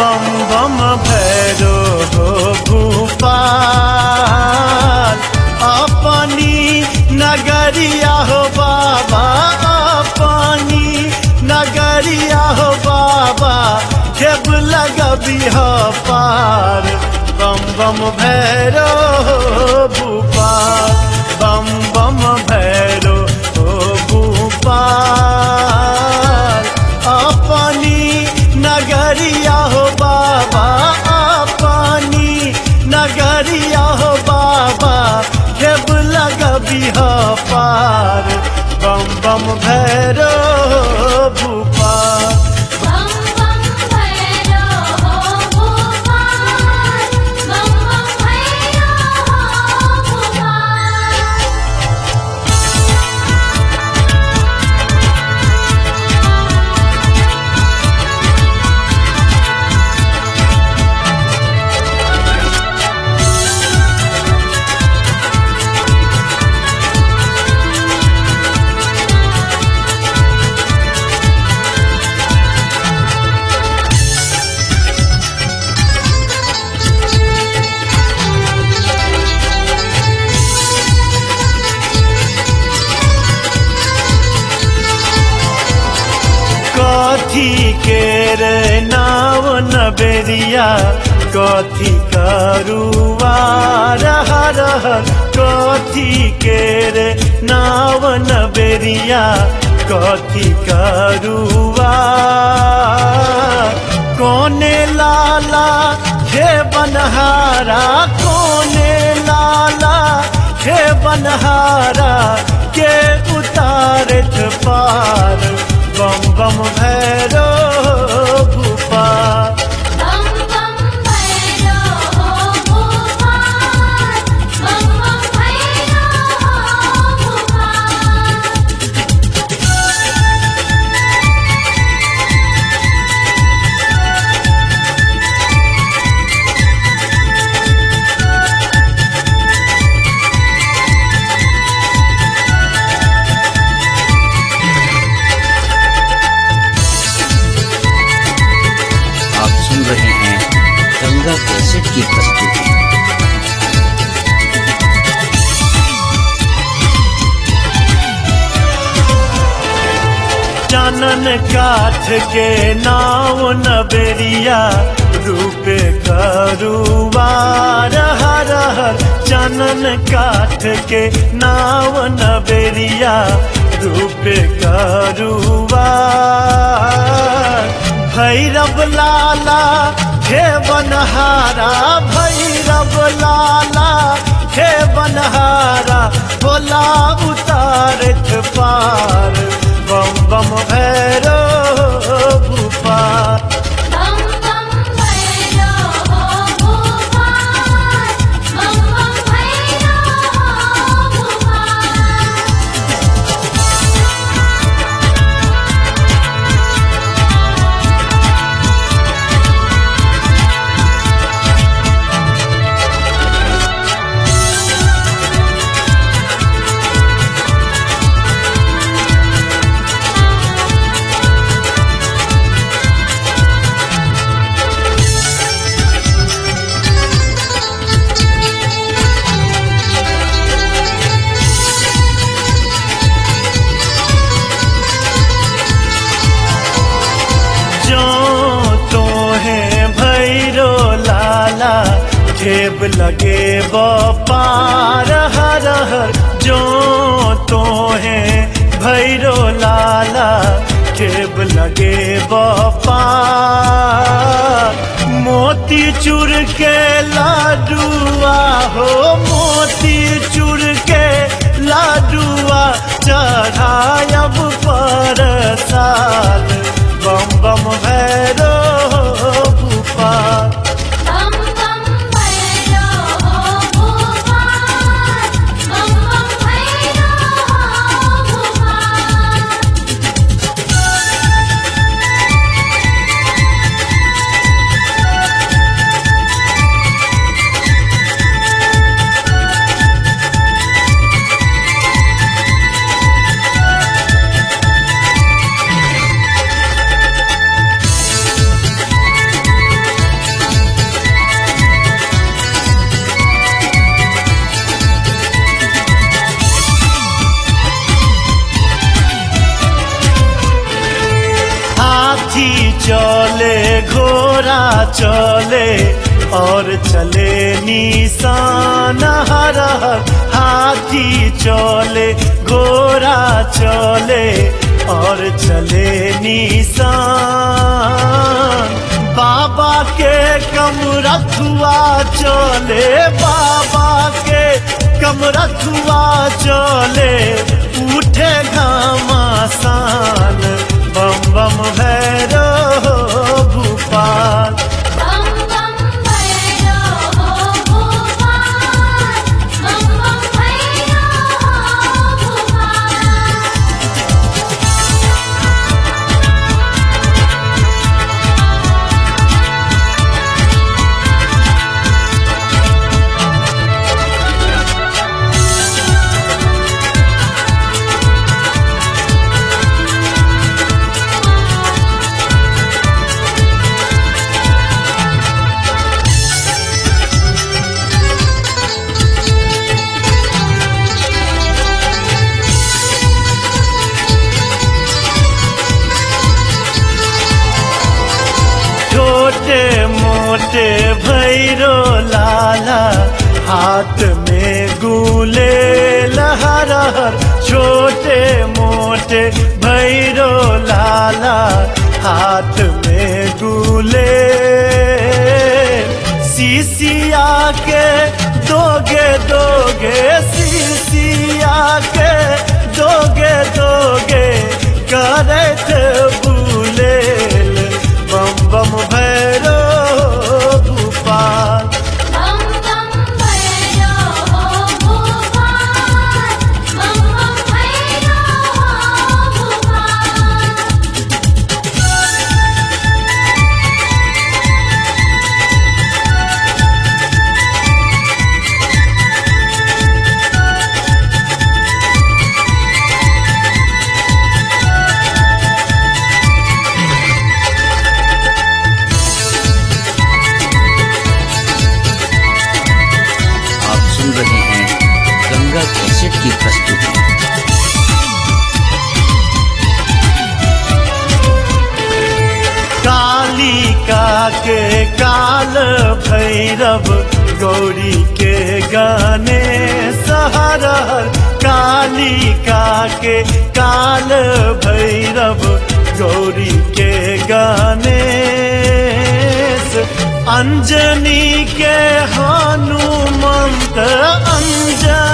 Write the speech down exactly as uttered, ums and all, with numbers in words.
बम बम भैरो भूपाल अपनी नगरिया हो बाबा अपनी नगरिया हो बाबा जब लगबी हो पार बम बम भैरो भूपाल बम बम भैरो भूपाल अपनी नगरिया हो बाबा अपनी नगरिया हो बाबा जब लगबी हो पार बम बम भैरो भूपाल बम बम भैरो भूपाल बम बम भैरो भूपाल। कथी के रे नाव नबेरिया कथी करुआ रह रह कथी के रे नाव नबेरिया कथी करुआ कोने लाला हे बनहारा कोने लाला हे बनहारा के उतारत पार बम बम भैरो भूपाल बम बम भैरो भूपाल बम बम भैरो भूपाल। आप सुन रहे हैं गंगा कैसेट की प्रस्तुति। चानन काठ के नाव नबेरिया रूपे करुआ रह रह चानन काठ के नाव नबेरिया रूपे करुआ भैरव लाला हे बनहारा भैरव लाला हे बनहारा भोला उतारत पार बम बम भैरो भूपाल बम बम भैरो भूपाल बम बम भैरो भूपाल। जो तो है भैरो लाला जेब लगे वो पार हर हर जो तो है भैरो लाला जेब लगे वो पार मोती चूर के लाडुआ हो मोती चूर के लाडुआ चढ़ायब पर साल बम बम भैरो भूपाल बम बम भैरो भूपाल बम बम भैरो भूपाल। घोड़ा चले और चले निशान हर हर हाथी चले घोड़ा चले और चले निशान बाबा के कमरथुआ चले बाबा के कमरथुआ चले उठे घमासान बम बम भैरो भूपाल बम बम भैरो भोपाल बम बम भैरो भोपाल छोटे मोटे भैरो लाला हाथ में गुले लहर हर छोटे मोटे भैरो लाला हाथ में गुले सीसिया के दोगे दोगे सीसिया के दोगे दोगे करत बुलेल बम बम भैरो भूपाल बम बम भैरो भोपाल बम बम भैरो भोपाल आप सुन रहे हैं गंगा कैसेट की प्रस्तुति। कालिका के काल भैरव गौरी के गाने सहर कालिका के काल भैरव गौरी के गाने अंजनी के हनुमंत अंजनी